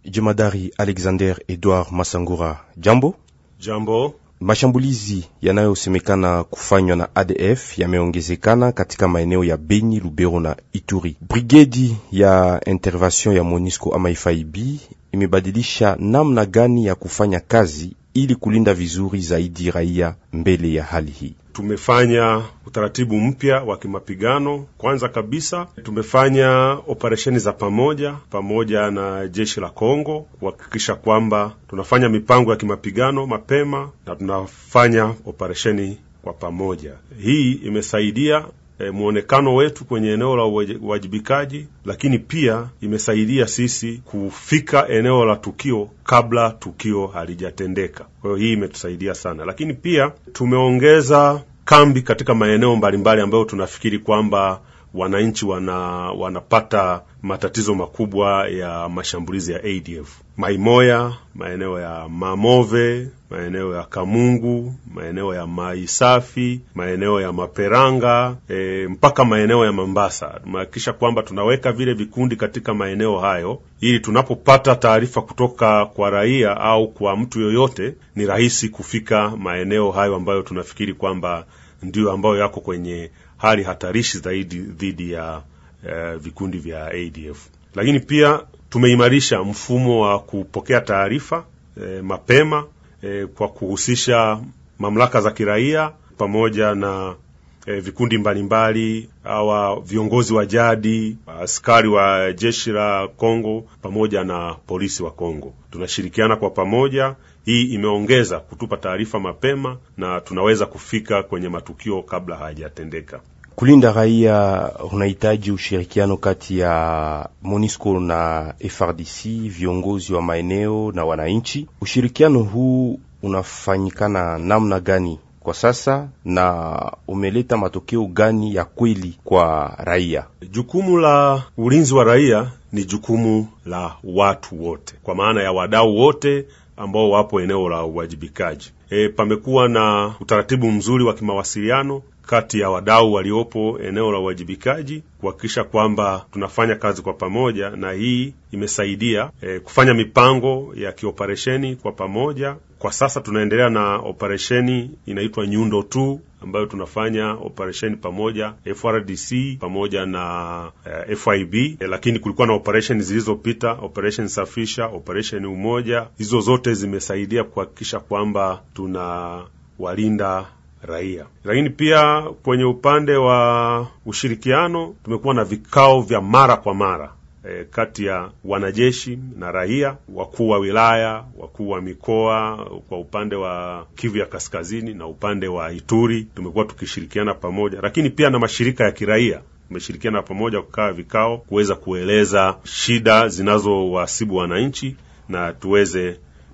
Jemadari Alexander Edouard Masangura, jambo. Jambo. Mashambulizi yanayosemekana kufanywa na ADF yameongezekana katika maeneo ya Beni, Lubero na Ituri. Brigedi ya intervention ya MONUSCO ama FIB imebadilisha namna gani ya kufanya kazi ili kulinda vizuri zaidi raia mbele ya hali hii? Tumefanya utaratibu mpya wa kimapigano. Kwanza kabisa tumefanya operesheni za pamoja na jeshi la Kongo kuhakikisha kwamba tunafanya mipango ya kimapigano mapema na tunafanya operesheni kwa pamoja. Hii imesaidia muonekano wetu kwenye eneo la uwajibikaji, lakini pia imesaidia sisi kufika eneo la tukio kabla tukio halijatendeka. Kwa hiyo hii imetusaidia sana, lakini pia tumeongeza kambi katika maeneo mbalimbali ambayo tunafikiri kwamba wananchi wanapata matatizo makubwa ya mashambulizi ya ADF. Maimoya, maeneo ya Mamove, maeneo ya Kamungu, maeneo ya Maisafi, maeneo ya Maperanga, mpaka maeneo ya Mambasa. Tumehakikisha kwamba tunaweka vile vikundi katika maeneo hayo ili tunapopata taarifa kutoka kwa raia au kwa mtu yoyote ni rahisi kufika maeneo hayo ambayo tunafikiri kwamba ndio ambayo yako kwenye hali hatarishi zaidi dhidi ya vikundi vya ADF. Lakini pia tumeimarisha mfumo wa kupokea taarifa mapema kwa kuhusisha mamlaka za kiraia pamoja na vikundi mbalimbali au viongozi wa jadi, askari wa jeshi la Kongo pamoja na polisi wa Kongo. Tunashirikiana kwa pamoja. Hii imeongeza kutupa taarifa mapema na tunaweza kufika kwenye matukio kabla hayajatendeka. Kulinda raia unahitaji ushirikiano kati ya MONUSCO na FARDC, viongozi wa maeneo na wananchi. Ushirikiano huu unafanyikana namna gani kwa sasa na umeleta matokeo gani ya kweli kwa raia? Jukumu la ulinzi wa raia ni jukumu la watu wote, kwa maana ya wadau wote ambao wapo eneo la uwajibikaji. Pamekuwa na utaratibu mzuri wa kimawasiliano kati ya wadau waliopo eneo la uwajibikaji kuhakikisha kwamba tunafanya kazi kwa pamoja, na hii imesaidia kufanya mipango ya kioperesheni kwa pamoja. Kwa sasa tunaendelea na operesheni inaitwa Nyundo 2 ambayo tunafanya operesheni pamoja FRDC pamoja na FIB, lakini kulikuwa na operesheni zilizopita, operation Safisha, operation Umoja. Hizo zote zimesaidia kuhakikisha kwamba tunawalinda raia. Lakini pia kwenye upande wa ushirikiano tumekuwa na vikao vya mara kwa mara kati ya wanajeshi na raia, wakuu wa wilaya, wakuu wa mikoa kwa upande wa Kivu ya Kaskazini na upande wa Ituri. Tumekuwa tukishirikiana pamoja, lakini pia na mashirika ya kiraia tumeshirikiana pamoja kukaa vikao kuweza kueleza shida zinazowasibu wananchi na tuweze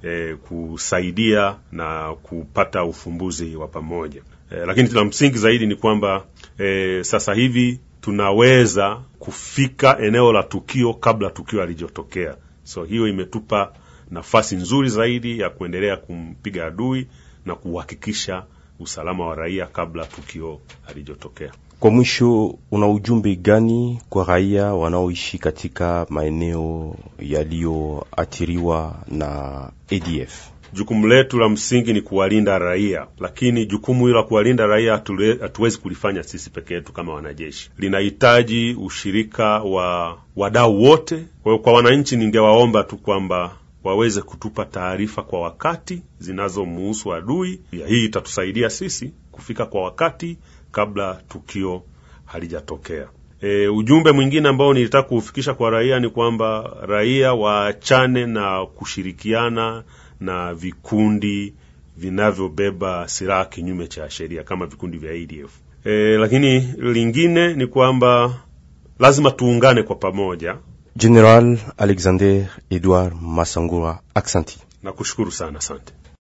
kusaidia na kupata ufumbuzi wa pamoja. Lakini la msingi zaidi ni kwamba sasa hivi tunaweza kufika eneo la tukio kabla tukio halijatokea. So hiyo imetupa nafasi nzuri zaidi ya kuendelea kumpiga adui na kuhakikisha usalama wa raia kabla tukio halijatokea. Kwa mwisho, una ujumbe gani kwa raia wanaoishi katika maeneo yaliyoathiriwa na ADF? Jukumu letu la msingi ni kuwalinda raia, lakini jukumu hilo la kuwalinda raia hatuwezi kulifanya sisi peke yetu kama wanajeshi. Linahitaji ushirika wa wadau wote. Kwa hiyo kwa wananchi ningewaomba tu kwamba waweze kutupa taarifa kwa wakati zinazomhusu adui. Hii itatusaidia sisi kufika kwa wakati kabla tukio halijatokea. Ujumbe mwingine ambao nilitaka kufikisha kwa raia ni kwamba raia waachane na kushirikiana na vikundi vinavyobeba silaha kinyume cha sheria kama vikundi vya ADF. Lakini lingine ni kwamba lazima tuungane kwa pamoja. General Alexander Edouard Masangura, aksanti. Nakushukuru sana, asante.